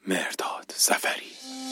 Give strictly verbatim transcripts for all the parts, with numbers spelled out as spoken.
مهرداد ظفری.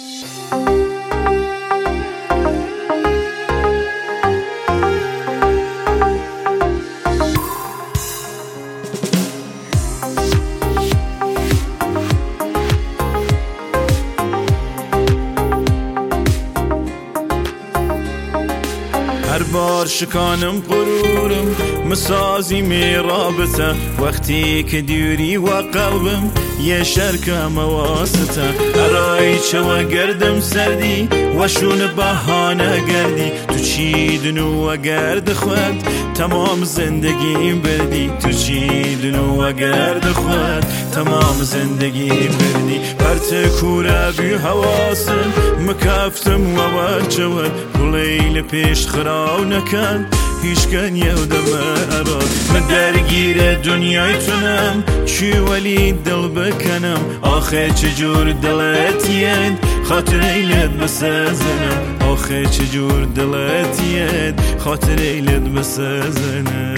هر بار شکانم غرورم مسازی می رابطه، وقتی که دیوری و قلبم یه شرکم واسطه. هرای چه و گردم سردی و شون بهانه گردی، تو چی دنو و گرد خود تمام زندگیم بردی. تو چی دنو و گرد خود تمام زندگیم بردی. پرت کوره بی حواسم مکفتم و ورچود لیل پیش خراو نکن هیچ کن یودم اراد. من درگیر دنیای تونم چی ولی دل بکنم، آخه چجور دلت ید خاطر ایلت بسازنم. آخه چجور دلت ید خاطر ایلت بسازنم.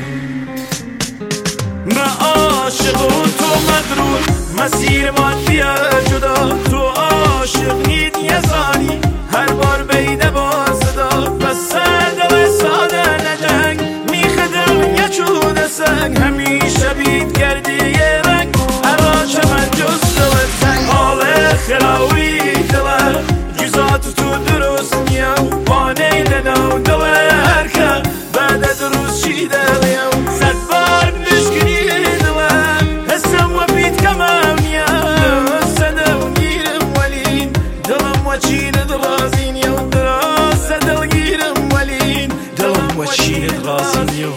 من عاشق و تو مغرور، مسیر ما دیا جدا. تو عاشق نید یزانی هر بار بیده باز دا. بس دل ساده نجنگ میخدم یه چود سنگ، همیشه بید کردی یه رنگ اراچه من جز دلت سنگ. حال خلاوی دل جزات تو درست نیم بانه دنو دل هرکه بعد درست چی دلیم. صد بار بشکنی دلم حسم و بید کمم نیم. صدم گیرم ولین دلم و چین درازین یو دراز. صدم گیرم ولین دلم و چین درازین یو.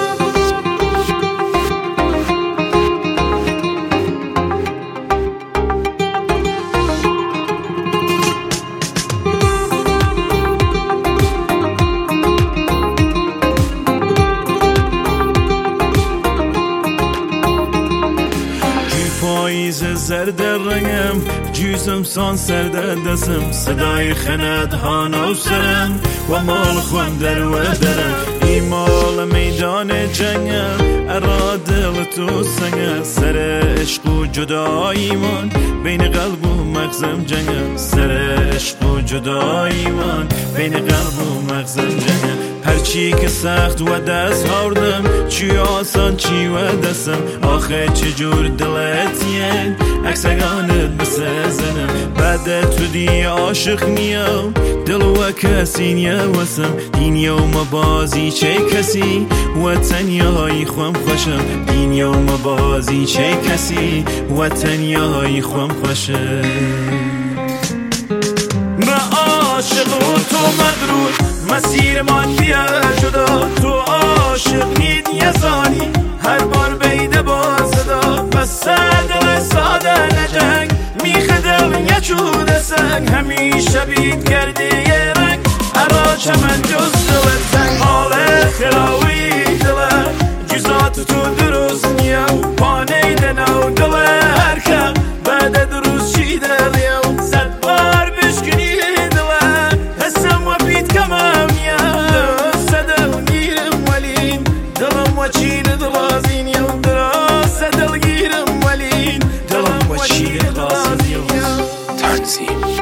پاییز زرد رنگم جوزم سان سرد دستم، صدای خند هانو سرم و مال خون در و درم. ایمال میدان جنگم ارادل تو سنگم، سر عشق و جداییمان بین قلب و مغزم جنگم. سر عشق و جداییمان بین قلب و مغزم جنگم. هرچی که سخت و دست هاردم چی آسان چی و دستم، آخه چجور دلت ید اکسگانت بسازنم. بعد تو دی عاشق نیام دل و کسی نیوسم، دین یوم بازی چه کسی و تنیایی خوام خوشم. دین یوم بازی چه کسی و تنیایی خوام خوشم. من عاشق و تو مغرور، مسیر ما دیا جدا. تو عاشق نید یزانی هر بار بیده باز دا. بس دل ساده نجنگ میخدم یه چود سنگ، همیشه بید کردی یه رنگ اراچه من جز دلت سنگ. حال خلاوی دل جزات تو درست نیم پانه دنو دل هرکه بعد درست چی دلیم. صد بار بشکنی دلم حسم و بید کمم نیم. صدم گیرم ولین دلم و چین درازین یو دراز. صدم گیرم ولین دلم و چین درازین یو. تنظیم